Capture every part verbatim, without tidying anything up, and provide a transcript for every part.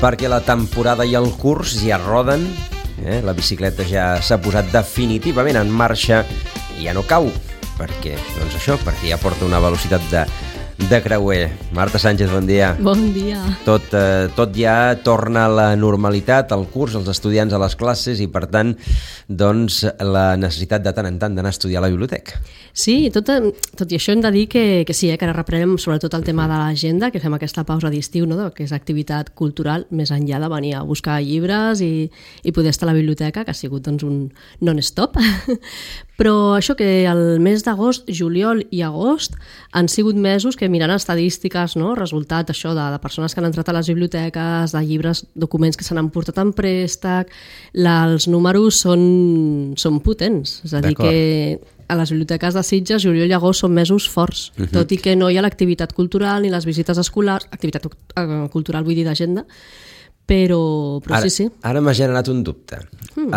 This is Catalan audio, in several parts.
perquè la temporada i el curs ja roden, eh? La bicicleta ja s'ha posat definitivament en marxa i ja no cau, perquè, doncs això, perquè ja porta una velocitat de, de creuer. Marta Sánchez, bon dia. Bon dia. Tot, eh, tot ja torna a la normalitat, al curs, els estudiants a les classes i, per tant, doncs, la necessitat de tant en tant d'anar a estudiar a la biblioteca. Sí, tot, tot i això hem de dir que, que sí, eh, que ara reprenem sobretot el tema de l'agenda, que fem aquesta pausa d'estiu, no?, que és activitat cultural, més enllà de venir a buscar llibres i, i poder estar a la biblioteca, que ha sigut doncs, un non-stop. Però això que el mes d'agost, juliol i agost han sigut mesos que mirant estadístiques, no?, resultat això de, de persones que han entrat a les biblioteques, de llibres, documents que se n'han portat en préstec, la, els números són, són potents, és a dir que a les biblioteques de Sitges, juliol i agost són mesos forts, uh-huh. tot i que no hi ha l'activitat cultural ni les visites escolars, activitat uh, cultural vull dir d'agenda, però, però ara, sí, sí. Ara m'ha generat un dubte. Mm.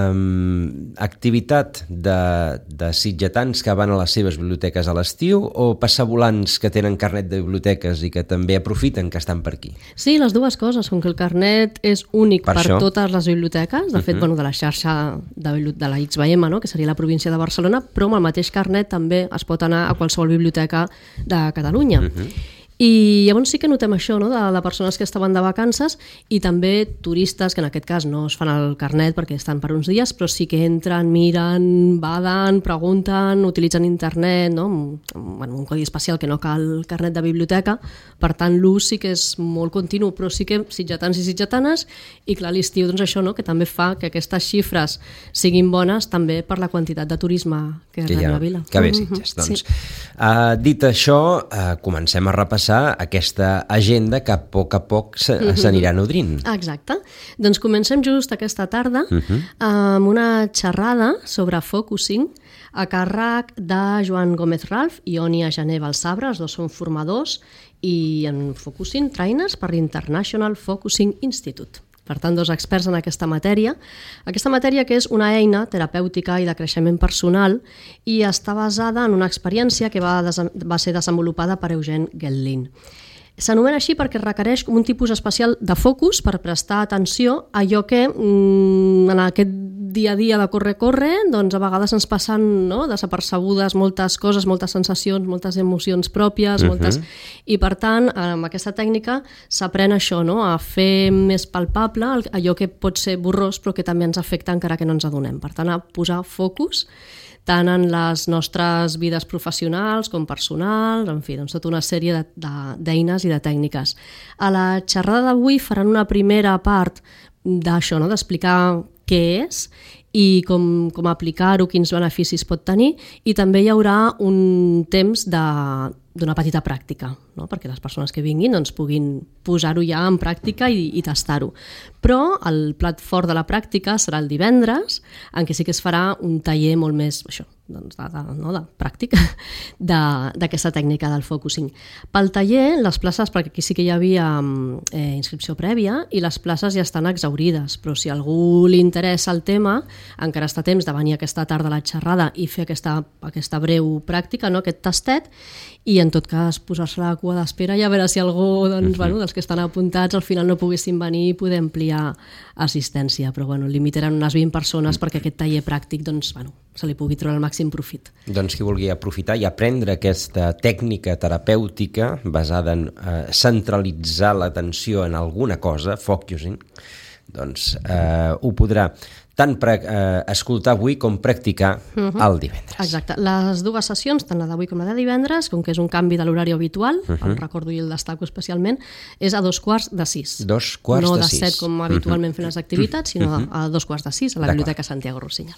Um, activitat de, de sitgetans que van a les seves biblioteques a l'estiu o passavolants que tenen carnet de biblioteques i que també aprofiten que estan per aquí? Sí, les dues coses, com que el carnet és únic per, per totes les biblioteques, de fet, uh-huh. bueno, de la xarxa de, de la X B M, no?, que seria la província de Barcelona, però amb el mateix carnet també es pot anar a qualsevol biblioteca de Catalunya. Uh-huh. I llavors sí que notem això, no?, de, de persones que estaven de vacances i també turistes que en aquest cas no es fan el carnet perquè estan per uns dies, però sí que entren, miren, baden, pregunten, utilitzen internet, no?, bueno, un codi especial que no cal carnet de biblioteca, per tant l'ús sí que és molt continu, però sí que sitgetans i sitgetanes, i clar, l'estiu doncs això, no?, que també fa que aquestes xifres siguin bones també per la quantitat de turisme que, que rep la vila. Que bé, Sitges. Mm-hmm. Doncs, sí. uh, dit això, uh, comencem a repassar aquesta agenda que a poc a poc s'anirà nodrint. Exacte. Doncs comencem just aquesta tarda uh-huh. amb una xerrada sobre focusing a càrrec de Joan Gómez Ralf i Ònia Jané Balsabre, els dos són formadors, i en focusing trainers per l'International Focusing Institute. Per tant, dos experts en aquesta matèria. Aquesta matèria que és una eina terapèutica i de creixement personal i està basada en una experiència que va, va ser desenvolupada per Eugene Guellin. S'anomena així perquè requereix un tipus especial de focus per prestar atenció a allò que mmm, en aquest dia a dia de córrer-córrer, doncs a vegades ens passen, no?, desapercebudes moltes coses, moltes sensacions, moltes emocions pròpies, uh-huh. moltes... I per tant, amb aquesta tècnica s'aprèn això, no?, a fer més palpable allò que pot ser borrós però que també ens afecta encara que no ens adonem. Per tant, a posar focus tant en les nostres vides professionals com personals, en fi, doncs tota una sèrie de, de, d'eines i de tècniques. A la xerrada d'avui faran una primera part d'això, no?, d'explicar què és i com, com aplicar-ho, quins beneficis pot tenir, i també hi haurà un temps de, d'una petita pràctica, no?, perquè les persones que vinguin doncs, puguin posar-ho ja en pràctica i, i tastar-ho. Però el plat fort de la pràctica serà el divendres, en què sí que es farà un taller molt més això, doncs de, de, no, de pràctica d'aquesta tècnica del focusing. Pel taller, les places, perquè aquí sí que hi havia eh, inscripció prèvia i les places ja estan exhaurides, però si a algú li interessa el tema, encara està a temps de venir aquesta tarda a la xerrada i fer aquesta, aquesta breu pràctica, no?, aquest tastet, i en tot cas posar-se a la cua d'espera i a veure si algú doncs, uh-huh. bueno, dels que estan apuntats al final no poguessin venir i poder ampliar assistència, però bueno, limitaran unes vint persones uh-huh. perquè aquest taller pràctic doncs, bueno, se li pugui treure el màxim profit. Doncs qui vulgui aprofitar i aprendre aquesta tècnica terapèutica basada en eh, centralitzar l'atenció en alguna cosa, focusing, doncs eh, ho podrà tant per eh, escoltar avui com practicar uh-huh. el divendres. Exacte. Les dues sessions, tant la d'avui com la de divendres, com que és un canvi de l'horari habitual, uh-huh. el recordo i el destaco especialment, és a dos quarts de sis. Dos quarts no de sis. No de set com habitualment uh-huh. fent les activitats, sinó uh-huh. a dos quarts de sis a la D'acord. Biblioteca Santiago Rossinyol.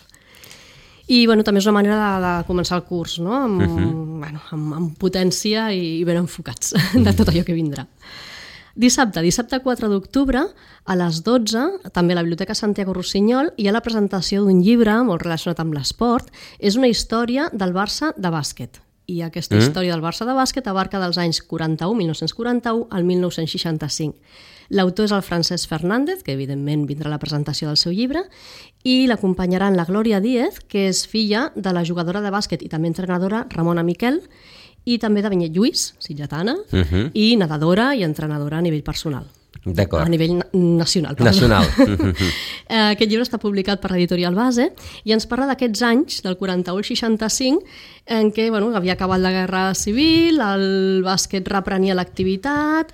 I bueno, també és una manera de, de començar el curs, no?, amb, uh-huh. bueno, amb, amb potència i, i ben enfocats uh-huh. de tot allò que vindrà. Dissabte, dissabte quatre d'octubre, a les dotze, també a la Biblioteca Santiago Rossinyol, hi ha la presentació d'un llibre molt relacionat amb l'esport. És una història del Barça de bàsquet. I aquesta mm. història del Barça de bàsquet abarca dels anys quaranta-u, mil nou-cents quaranta-u, al mil nou-cents seixanta-cinc. L'autor és el Francesc Fernández, que evidentment vindrà a la presentació del seu llibre, i l'acompanyaran la Glòria Díez, que és filla de la jugadora de bàsquet i també entrenadora Ramona Miquel, i també de Vinyet Lluís, sitgetana, uh-huh. i nedadora i entrenadora a nivell personal. a nivell nacional. Nacional. Aquest llibre està publicat per l'editorial Base i ens parla d'aquests anys, del quaranta-u al seixanta-cinc, en què bueno, havia acabat la Guerra Civil, el bàsquet reprenia l'activitat,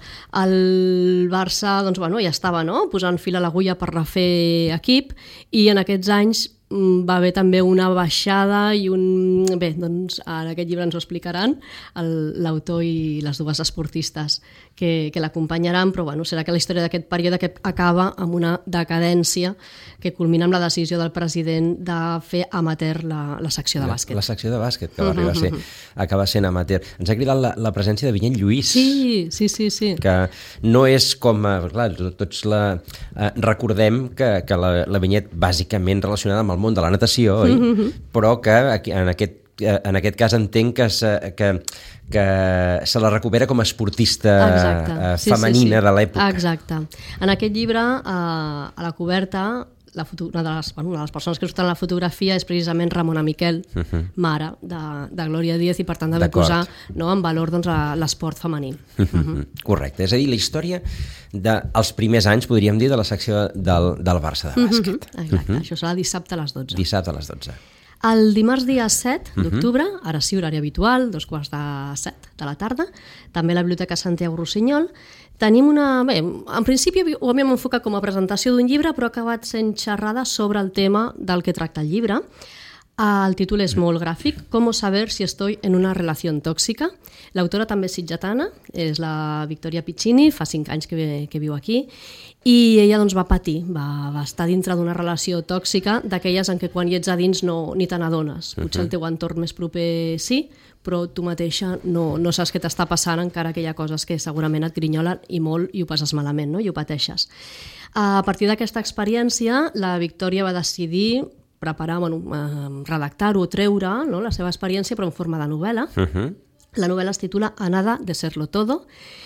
el Barça doncs, bueno, ja estava no? posant fil a l'agulla per refer equip, i en aquests anys va haver també una baixada i un... Bé, doncs en aquest llibre ens ho explicaran l'autor i les dues esportistes que, que l'acompanyaran, però bueno, serà que la història d'aquest període que acaba amb una decadència que culmina amb la decisió del president de fer amateur la, la secció de bàsquet. La, la secció de bàsquet, que va arribar a ser, acaba sent amateur. Ens ha cridat la, la presència de Vinyet Lluís. Sí, sí, sí, sí. Que no és com... Clar, tots la, eh, recordem que, que la, la Vinyet bàsicament relacionada amb el món de la natació, oi? Mm-hmm. Però que en aquest, en aquest cas entenc que, se, que, que se la recupera com a esportista Exacte. Sí, femenina sí, sí. de l'època. Exacte. En aquest llibre, a la coberta, la foto, una, de les, bueno, una de les persones que surten a la fotografia és precisament Ramona Miquel, uh-huh. mare de, de Glòria Díez, i per tant d'haver posar no, en valor doncs, l'esport femení. Uh-huh. Correcte, és a dir, la història dels primers anys, podríem dir, de la secció del, del Barça de bàsquet. Uh-huh. Exacte, uh-huh. Això serà dissabte a les dotze. Dissabte a les dotze. El dimarts dia set d'octubre, uh-huh. ara sí, horari habitual, dos quarts de set de la tarda, també a la Biblioteca Santiago Rossinyol, tenim una... Bé, en principi ho havíem enfocat com a presentació d'un llibre, però ha acabat sent xerrada sobre el tema del que tracta el llibre. El títol és molt gràfic, ¿Cómo saber si estoy en una relación tóxica? L'autora també és sitgetana, és la Victoria Piccini, fa cinc anys que, que viu aquí, i ella doncs, va patir, va, va estar dintre d'una relació tòxica, d'aquelles en què quan hi ets a dins no, ni te n'adones. Potser el teu entorn més proper sí, però tu mateixa no, no saps què t'està passant, encara que hi ha coses que segurament et grinyolen i molt i ho passes malament, no? I ho pateixes. A partir d'aquesta experiència, la Victòria va decidir preparar, bueno, eh, redactar-ho, treure no? la seva experiència, però en forma de novel·la. Uh-huh. La novel·la es titula A nada de serlo todo,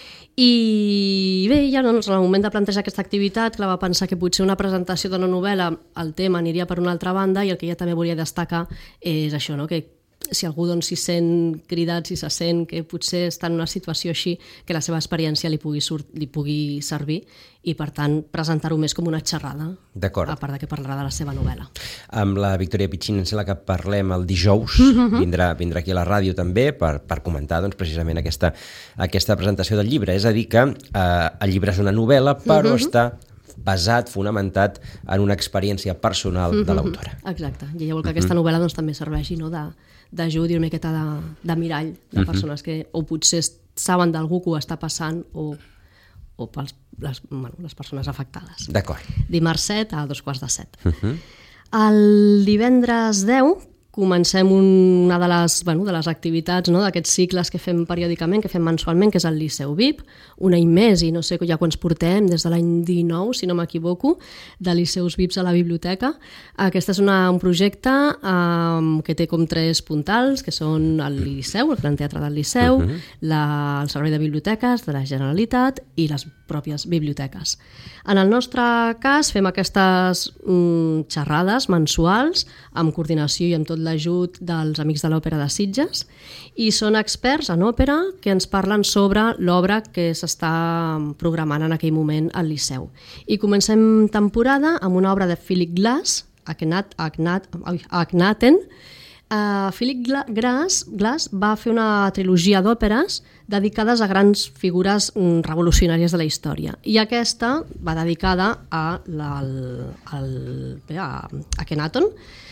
i bé, ja doncs, en el moment de plantejar aquesta activitat, clar, va pensar que potser una presentació d'una novel·la, el tema aniria per una altra banda, i el que ella també volia destacar és això, no? que si algú doncs, s'hi sent cridat, si se sent que potser està en una situació així, que la seva experiència li pugui, li pugui servir, i per tant presentar-ho més com una xerrada, a part de que parlarà de la seva novel·la. Amb la Victoria Piccini em sembla que parlem el dijous, uh-huh. vindrà, vindrà aquí a la ràdio també per, per comentar doncs, precisament aquesta, aquesta presentació del llibre. És a dir que eh, el llibre és una novel·la, però uh-huh. està basat, fonamentat en una experiència personal uh-huh. de l'autora. Exacte, i ella vol que uh-huh. aquesta novel·la doncs, també serveixi no, d'ajut i una miqueta de, de mirall de persones uh-huh. que o potser saben d'algú que ho està passant o, o pels, les, bueno, les persones afectades. D'acord. Dimarts set a dos quarts de set. Uh-huh. El divendres deu comencem una de les, bueno, de les activitats no, d'aquests cicles que fem periòdicament, que fem mensualment, que és el Liceu V I P, un any més, i no sé ja quants portem, des de l'any dinou, si no m'equivoco, de Liceus V I Ps a la biblioteca. Aquest és una, un projecte um, que té com tres puntals, que són el Liceu, el Gran Teatre del Liceu, uh-huh. la, el Servei de Biblioteques de la Generalitat i les pròpies biblioteques. En el nostre cas fem aquestes mm, xerrades mensuals amb coordinació i amb tot l'ajut dels Amics de l'Òpera de Sitges, i són experts en òpera que ens parlen sobre l'obra que s'està programant en aquell moment al Liceu. I comencem temporada amb una obra de Philip Glass, Akhenaten. Akhenaten. Uh, Philip Glass, Glass va fer una trilogia d'òperes dedicades a grans figures mm, revolucionàries de la història, i aquesta va dedicada a, la, al, al, bé, a Akhenaten.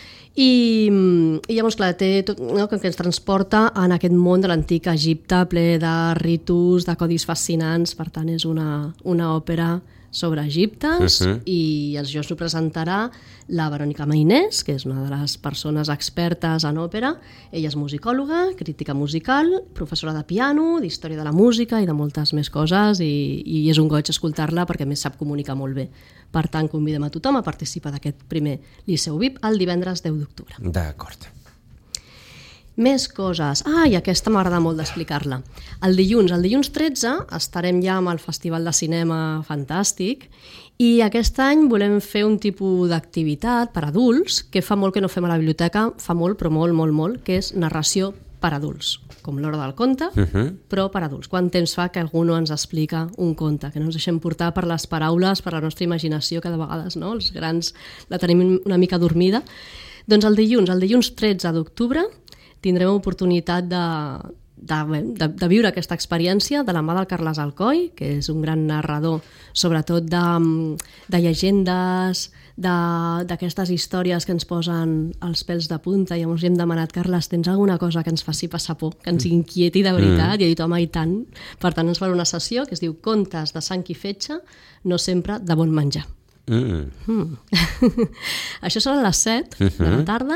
I, i llavors, clar, té tot, no, que ens transporta en aquest món de l'antic Egipte ple de ritus, de codis fascinants. Per tant, és una, una òpera sobre egiptes, uh-huh. i els jocs ho presentarà la Verònica Mainés, que és una de les persones expertes en òpera. Ella és musicòloga, crítica musical, professora de piano, d'història de la música i de moltes més coses, i, i és un goig escoltar-la perquè a més sap comunicar molt bé. Per tant, convidem a tothom a participar d'aquest primer Liceu V I P el divendres deu d'octubre. D'acord. Més coses. Ah, i aquesta m'agrada molt d'explicar-la. El dilluns, el dilluns tretze, estarem ja amb el Festival de Cinema Fantàstic, i aquest any volem fer un tipus d'activitat per adults que fa molt que no fem a la biblioteca, fa molt, però molt, molt, molt, que és narració per adults, com l'hora del conte, Uh -huh. però per adults. Quant temps fa que algú no ens explica un conte, que no ens deixem portar per les paraules, per la nostra imaginació, que de vegades no? Els grans la tenim una mica dormida. Doncs el dilluns, el dilluns tretze d'octubre, tindrem oportunitat de, de, de, de viure aquesta experiència de la mà del Carles Alcoi, que és un gran narrador, sobretot de, de llegendes, d'aquestes històries que ens posen els pèls de punta. I llavors li hem demanat: Carles, tens alguna cosa que ens faci passar por, que ens inquieti de veritat? Mm. I ha dit: home, i tant. Per tant, ens farà una sessió que es diu Contes de sang i fetge, no sempre de bon menjar. Mm. Mm. Això serà a les set uh-huh. de la tarda.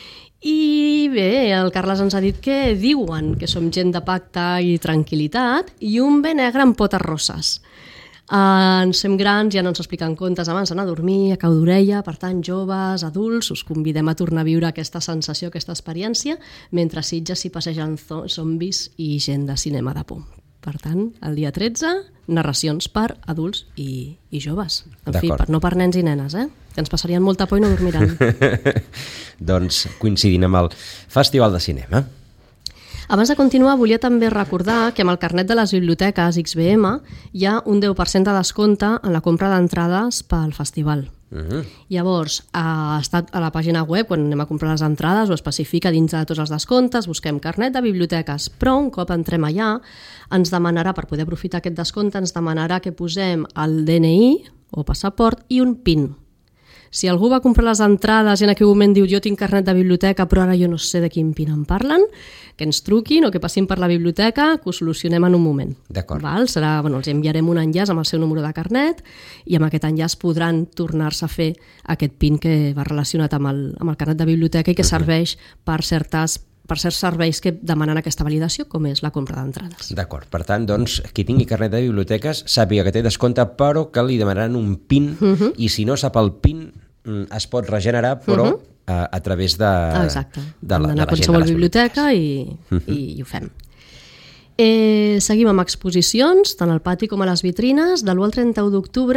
I bé, el Carles ens ha dit que diuen que som gent de pacte i tranquil·litat i un bé negre amb potes rosses. Uh, ens fem grans, ja no ens expliquen contes abans d'anar a dormir, a cau d'orella. Per tant, joves, adults, us convidem a tornar a viure aquesta sensació, aquesta experiència, mentre Sitges s'hi passegen zombis i gent de cinema de por. Per tant, el dia tretze, narracions per adults i, i joves. En fi, per, no per nens i nenes, eh? Que ens passarien molta por i no dormiran. Doncs coincidint amb el Festival de Cinema. Abans de continuar, volia també recordar que amb el carnet de les biblioteques X B M hi ha un deu per cent de descompte en la compra d'entrades pel festival. Uh-huh. Llavors, ha estat a la pàgina web, quan anem a comprar les entrades, ho especifica dins de tots els descomptes, busquem carnet de biblioteques, però un cop entrem allà ens demanarà, per poder aprofitar aquest descompte, ens demanarà que posem el D N I o passaport i un PIN. Si algú va comprar les entrades i en aquell moment diu: jo tinc carnet de biblioteca però ara jo no sé de quin PIN em parlen, que ens truquin o que passin per la biblioteca, que ho solucionem en un moment. D'acord. Val? Serà, bueno, els enviarem un enllaç amb el seu número de carnet i amb aquest enllaç podran tornar-se a fer aquest PIN que va relacionat amb el, amb el carnet de biblioteca i que uh-huh. serveix per certes per certs serveis que demanen aquesta validació, com és la compra d'entrades. D'acord. Per tant, doncs, qui tingui carnet de biblioteques sàpiga que té descompte, però que li demanaran un PIN uh-huh. i si no sap el PIN es pot regenerar, però uh-huh. a, a través de, Exacte. de, la, de la gent de les qualsevol biblioteca i, uh-huh. i, i ho fem. Eh, seguim amb exposicions, tant al pati com a les vitrines. De l'u al trenta-u d'octubre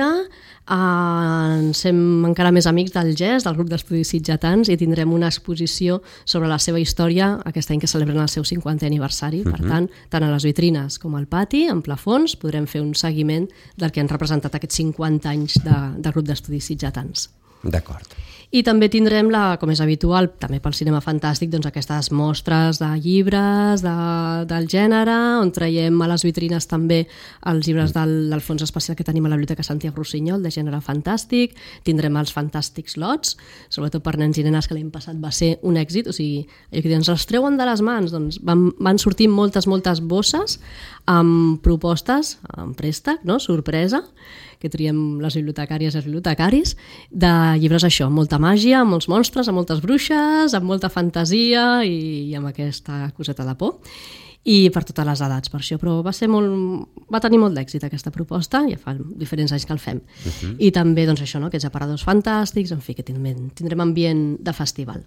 eh, ens fem encara més amics del G E S, del grup d'estudis sitgetans, i tindrem una exposició sobre la seva història aquest any que celebren el seu cinquantè aniversari. Uh-huh. Per tant, tant a les vitrines com al pati, en plafons, podrem fer un seguiment del que han representat aquests cinquanta anys de, del grup d'estudis sitgetans. D'acord. I també tindrem, la, com és habitual, també pel cinema fantàstic, doncs aquestes mostres de llibres de, del gènere, on traiem a les vitrines també els llibres del, del fons especial que tenim a la Biblioteca Santiago Rossinyol, de gènere fantàstic. Tindrem els fantàstics lots, sobretot per nens i nenes, que l'any passat va ser un èxit. O sigui, que ens els treuen de les mans. Doncs van, van sortir moltes, moltes bosses amb propostes, amb préstec, no? Sorpresa, que triem les bibliotecàries i els bibliotecaris, de llibres això, amb molta màgia, amb molts monstres, amb moltes bruixes, amb molta fantasia i, i amb aquesta coseta de por. I per totes les edats, per això. Però va ser molt, va tenir molt d'èxit aquesta proposta, ja fa diferents anys que el fem. Uh-huh. I també, doncs això, no? Aquests aparadors fantàstics, en fi, que tindrem, tindrem ambient de festival.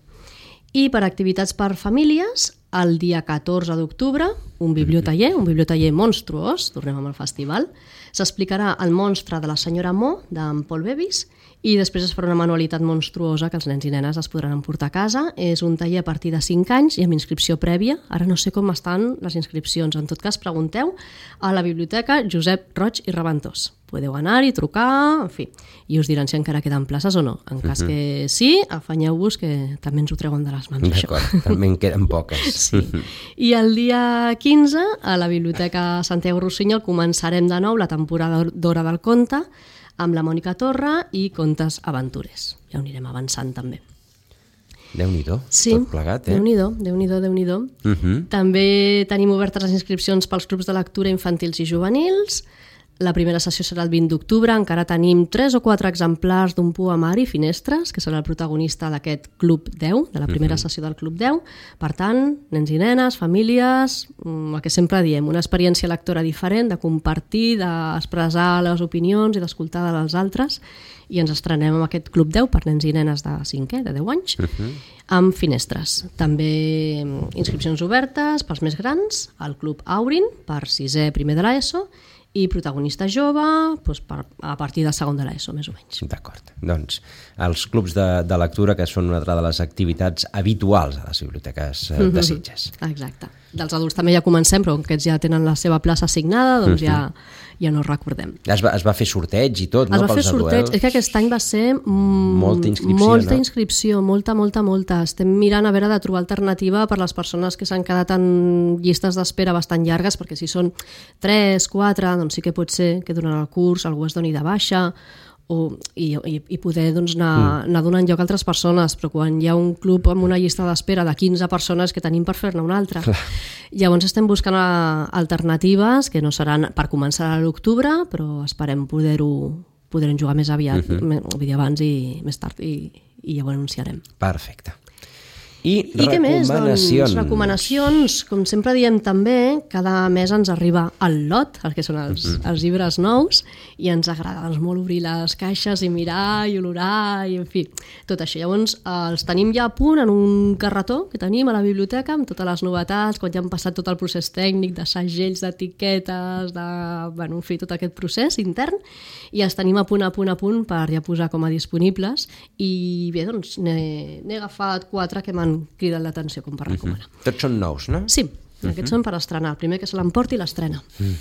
I per activitats per famílies, el dia catorze d'octubre, un bibliotaller, un bibliotaller monstruós, tornem amb el festival, s'explicarà el monstre de la senyora Mo, d'en Paul Bevis, i després es farà una manualitat monstruosa que els nens i nenes es podran emportar a casa. És un taller a partir de cinc anys i amb inscripció prèvia. Ara no sé com estan les inscripcions. En tot cas, pregunteu a la biblioteca Josep Roig i Reventós. Podeu anar-hi, trucar, en fi, i us diran si encara queden places o no. En cas uh-huh. que sí, afanyeu-vos, que també ens ho treuen de les mans. D'acord, això. També en queden poques. Sí. I el dia quinze, a la Biblioteca Santiago Rossinyol, començarem de nou la temporada d'Hora del Conte, amb la Mònica Torra i Contes Aventurers. Ja ho anirem avançant també. Déu-n'hi-do, sí, tot plegat, eh? Déu-n'hi-do, Déu-n'hi-do, Déu-n'hi-do. Uh-huh. També tenim obertes les inscripcions pels grups de lectura infantils i juvenils. La primera sessió serà el vint d'octubre. Encara tenim tres o quatre exemplars d'un poemari, Finestres, que serà el protagonista d'aquest Club deu, de la primera uh-huh. sessió del Club deu. Per tant, nens i nenes, famílies, el que sempre diem, una experiència lectora diferent, de compartir, d'expressar les opinions i d'escoltar dels altres. I ens estrenem amb aquest Club deu per nens i nenes de cinquè, de deu anys, uh-huh. amb Finestres. També inscripcions obertes pels més grans, al Club Aurin, per sisè primer de l'ESO, i protagonista jove doncs per, a partir de segon de l'ESO, més o menys. D'acord. Doncs els clubs de, de lectura, que són una altra de les activitats habituals a les biblioteques eh, de Sitges. Exacte. Dels adults també ja comencem, però aquests ja tenen la seva plaça assignada, doncs ja, ja no recordem. Es va, es va fer sorteig i tot, es no? va fer Pels sorteig. adults. És que aquest any va ser mm, molta inscripció, molta no? inscripció, molta, molta, molta. Estem mirant a veure de trobar alternativa per les persones que s'han quedat en llistes d'espera bastant llargues, perquè si són tres, quatre, doncs sí que pot ser que durant el curs algú es doni de baixa, o, i, i, i poder doncs, anar, mm. anar donant lloc a altres persones, però quan hi ha un club amb una llista d'espera de quinze persones que tenim per fer-ne una altra. Clar. Llavors estem buscant alternatives que no seran per començar a l'octubre, però esperem poder-ho poder jugar més aviat, uh -huh. vull dir, abans i més tard, i, i ja ho anunciarem. Perfecte. I, I què més? recomanacions. Doncs recomanacions, com sempre diem també, cada mes ens arriba el lot, el que són els, uh -huh. els llibres nous, i ens agrada doncs, molt obrir les caixes i mirar i olorar, i en fi, tot això. Llavors els tenim ja a punt en un carretó que tenim a la biblioteca amb totes les novetats, quan ja han passat tot el procés tècnic de segells, d'etiquetes, de, bueno, en fi, tot aquest procés intern, i els tenim a punt, a punt, a punt per ja posar com a disponibles, i bé, doncs n'he agafat quatre que m'han cridat l'atenció com per recomanar. Uh -huh. Tots són nous, no? Sí, aquests uh -huh. són per estrenar. El primer que se l'emporti i l'estrena. Uh -huh.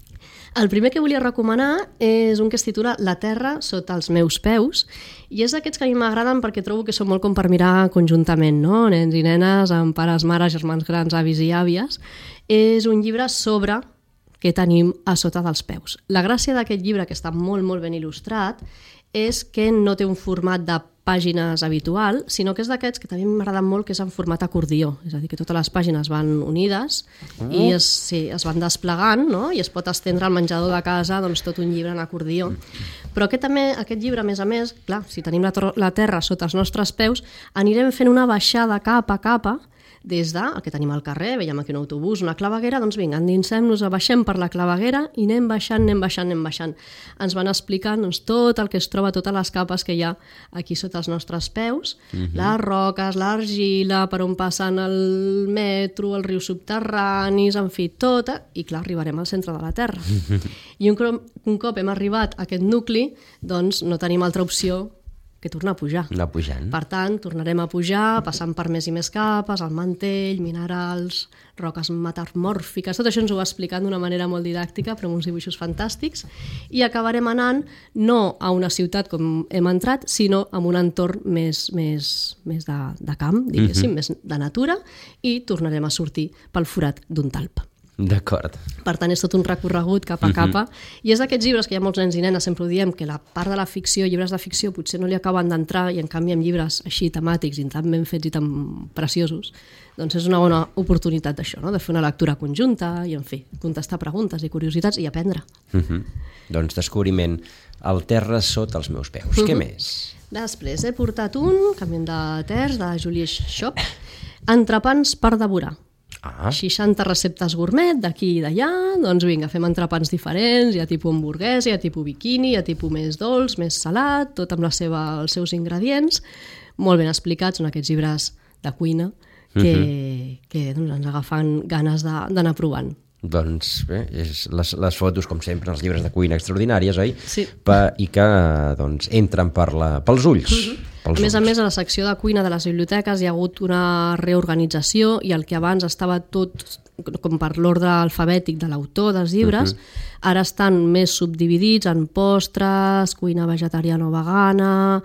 El primer que volia recomanar és un que es titula La terra sota els meus peus, i és d'aquests que a mi m'agraden perquè trobo que són molt com per mirar conjuntament, no? Nens i nenes, amb pares, mares, germans grans, avis i àvies. És un llibre sobre què tenim a sota dels peus. La gràcia d'aquest llibre, que està molt, molt ben il·lustrat, és que no té un format de pàgines habitual, sinó que és d'aquests que també m'agraden molt, que és en format acordió, és a dir, que totes les pàgines van unides uh -huh. i es, sí, es van desplegant, no? I es pot estendre al menjador de casa doncs, tot un llibre en acordió. Uh -huh. Però aquest, també, aquest llibre, a més a més, clar, si tenim la, la terra sota els nostres peus, anirem fent una baixada capa a capa, des de, el que tenim al carrer, veiem aquí un autobús, una claveguera, doncs vinga, endinsem-nos, baixem per la claveguera i anem baixant, anem baixant, anem baixant. Ens van explicant doncs, tot el que es troba, totes les capes que hi ha aquí sota els nostres peus, uh-huh. les roques, l'argila, per on passen el metro, els rius subterranis, en fi, tota, i clar, arribarem al centre de la Terra. Uh-huh. I un, un cop hem arribat a aquest nucli, doncs no tenim altra opció que tornar a pujar. Anar pujant. Per tant, tornarem a pujar, passant per més i més capes, el mantell, minerals, roques metamòrfiques, tot això ens ho va explicant d'una manera molt didàctica, però amb uns dibuixos fantàstics, i acabarem anant no a una ciutat com hem entrat, sinó a un entorn més, més, més de, de camp, diguéssim, uh-huh. més de natura, i tornarem a sortir pel forat d'un talp. D'acord. Per tant, és tot un recorregut capa a capa, uh-huh. i és d'aquests llibres que hi ha molts nens i nenes, sempre ho diem, que la part de la ficció, llibres de ficció, potser no li acaben d'entrar, i en canvi amb llibres així temàtics i tan ben fets i tan preciosos, doncs és una bona oportunitat d'això, no? De fer una lectura conjunta i, en fi, contestar preguntes i curiositats i aprendre. Uh-huh. Doncs descobriment, el terra sota els meus peus. Uh-huh. Què més? Després he portat un, canviem de terç, de Julie Shop, Entrepans per devorar. Ah. seixanta receptes gourmet d'aquí i d'allà, doncs vinga, fem entrepans diferents, hi ha tipus hamburguesa, hi ha tipus biquini, hi ha tipus més dolç, més salat, tot amb la seva, els seus ingredients, molt ben explicats, són aquests llibres de cuina que, uh-huh. que doncs, ens agafen ganes d'anar provant. Doncs bé, és les, les fotos, com sempre, els llibres de cuina extraordinàries, oi? Sí. Pa, I que doncs, entren per la, pels ulls. Uh-huh. A més a més, a la secció de cuina de les biblioteques hi ha hagut una reorganització, i el que abans estava tot com per l'ordre alfabètic de l'autor dels llibres, uh-huh. ara estan més subdividits en postres, cuina vegetariana o vegana,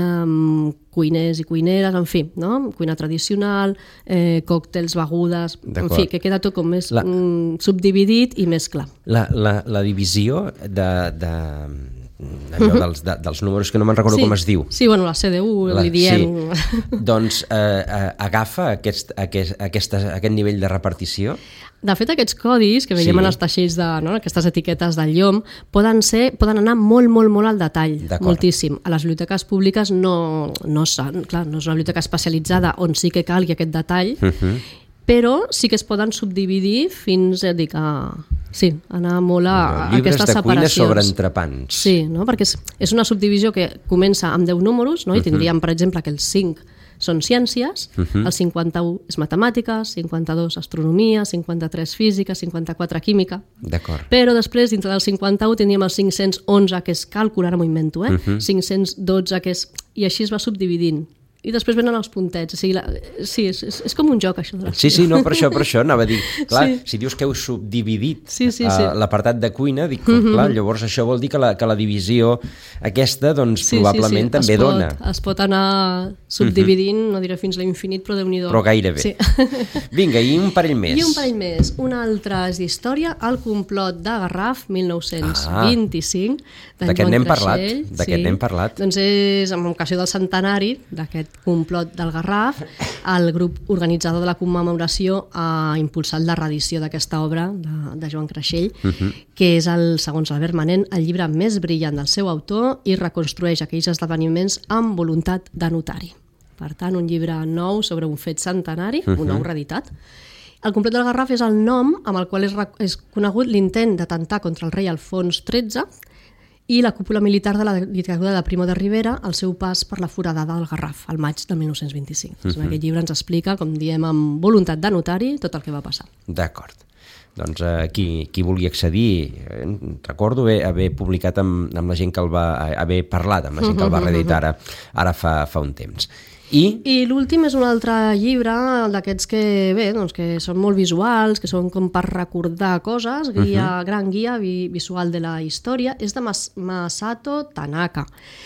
eh, cuiners i cuineres, en fi, no? Cuina tradicional, eh, còctels, begudes, en fi, que queda tot com més la... mm, subdividit i més clar. La, la, la divisió de... de... allò dels, de, dels números que no me'n recordo sí, com es diu. Sí, bueno, la C D U la, li diem. Sí. Doncs eh, eh, agafa aquest, aquest, aquesta, aquest nivell de repartició? De fet, aquests codis que veiem sí. en els teixells, de, no? aquestes etiquetes del llom, poden, ser, poden anar molt, molt, molt al detall, moltíssim. A les biblioteques públiques no, no, clar, no és una biblioteca especialitzada on sí que calgui aquest detall, uh-huh. però sí que es poden subdividir fins a dir que... Sí, anar molt a, a aquestes separacions. Llibres de cuina sobre entrepans. Sí, no? Perquè és, és una subdivisió que comença amb deu números, no? I tindríem, per exemple, que els cinc són ciències, uh-huh. el cinquanta-u és matemàtiques, cinquanta-dos astronomia, cinquanta-tres física, cinquanta-quatre química. D'acord. Però després, dintre del cinquanta-u, tindríem el cinc-cents onze, que és càlcul, ara m'ho invento, eh? Uh-huh. cinc-cents dotze, que és... I així es va subdividint. I després venen els puntets. O sigui, la... Sí, és, és, és com un joc, això. De la sí, sí, no, per això, per això anava a dir. Clar, sí. Si dius que heu subdividit sí, sí, sí. Uh, l'apartat de cuina, dic, mm-hmm. clar, llavors això vol dir que la, que la divisió aquesta, doncs, sí, probablement sí, sí. també es pot, dona. Es pot anar subdividint, mm-hmm. no diré fins a l'infinit, però Déu-n'hi-do. Però gairebé. Sí. Vinga, i un parell més. I un parell més. Una altra és d'història, El complot de Garraf, mil nou-cents vint-i-cinc, ah, d'aquest n'hem parlat. D'aquest sí. n'hem parlat. Doncs és en ocasió del centenari d'aquest complot del Garraf, el grup organitzador de la commemoració ha impulsat la reedició d'aquesta obra de, de Joan Creixell, uh-huh. que és, el, segons Albert Manent, el llibre més brillant del seu autor i reconstrueix aquells esdeveniments amb voluntat de notari. Per tant, un llibre nou sobre un fet centenari, uh-huh. un nou reeditat. El complot del Garraf és el nom amb el qual és, és conegut l'intent d'atemptar contra el rei Alfons tretze i la cúpula militar de la dictadura de Primo de Rivera al seu pas per la foradada del Garraf, al maig de mil nou-cents vint-i-cinc. Uh-huh. En aquest llibre ens explica, com diem, amb voluntat de notari, tot el que va passar. D'acord. Doncs eh, qui, qui vulgui accedir, eh, recordo haver, haver publicat amb, amb la gent que el va, haver parlat amb la gent que el va reeditar ara, ara fa, fa un temps. I, I l'últim és un altre llibre d'aquests que, bé, doncs que són molt visuals, que són com per recordar coses, guia, uh-huh. gran guia vi, visual de la història, és de Mas, Masato Tanaka,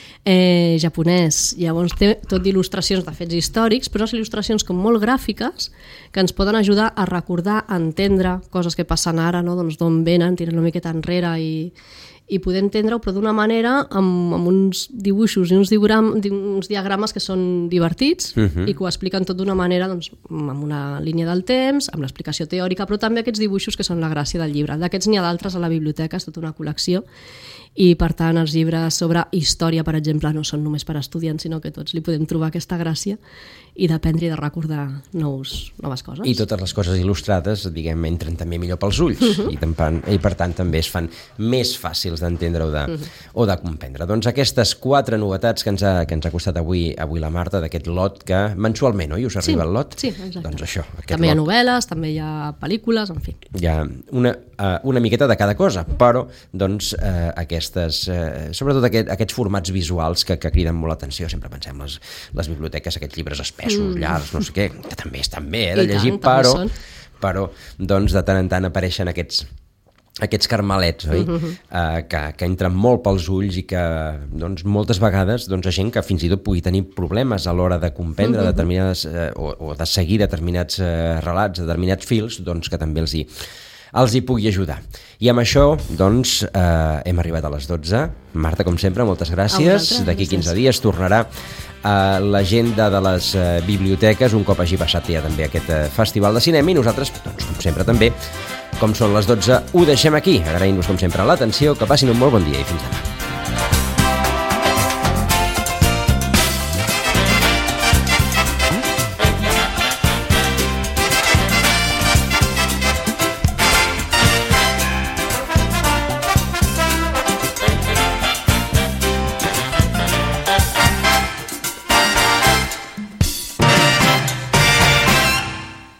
eh, japonès. Llavors té tot d'il·lustracions de fets històrics, però unes il·lustracions com molt gràfiques que ens poden ajudar a recordar, a entendre coses que passen ara, no? Doncs d'on venen, tiren una miqueta enrere i... i poder entendre-ho, però d'una manera amb, amb uns dibuixos i uns, diagram, uns diagrames que són divertits uh-huh. i que ho expliquen tot d'una manera doncs, amb una línia del temps, amb l'explicació teòrica, però també aquests dibuixos que són la gràcia del llibre. D'aquests n'hi ha d'altres a la biblioteca, és tota una col·lecció, i per tant els llibres sobre història, per exemple, no són només per a estudiants, sinó que tots li podem trobar aquesta gràcia i d'aprendre i de recordar nous, noves coses. I totes les coses il·lustrades, diguem, entren també millor pels ulls uh-huh. i, tant, i per tant també es fan més fàcils d'entendre o de, uh-huh. o de comprendre. Doncs aquestes quatre novetats que ens ha, que ens ha costat avui, avui la Marta, d'aquest lot que mensualment, oi? Us arriba sí, el lot? Sí, exacte. Doncs això, també hi ha lot. novel·les, també hi ha pel·lícules, en fi. Hi ha una, uh, una miqueta de cada cosa, però doncs uh, aquestes, uh, sobretot aquest, aquests formats visuals que, que criden molt l'atenció, sempre pensem les, les biblioteques, aquests llibres espessos, mm. llargs, no sé què, que també estan bé eh, de I llegir, tant, però, però doncs de tant en tant apareixen aquests aquests carmelets, oi? Uh-huh. Uh, que, que entren molt pels ulls i que doncs, moltes vegades doncs, hi ha gent que fins i tot pugui tenir problemes a l'hora de comprendre uh-huh. determinades, uh, o, o de seguir determinats uh, relats, determinats fils, doncs que també els hi, els hi pugui ajudar. I amb això, doncs, uh, hem arribat a les dotze. Marta, com sempre, moltes gràcies. D'aquí quinze dies tornarà a l'agenda de les uh, biblioteques, un cop hagi passat ja també aquest uh, festival de cinema, i nosaltres, doncs, com sempre també, com són les dotze, ho deixem aquí. Agraïm-vos, com sempre, l'atenció, que passin un molt bon dia i fins demà.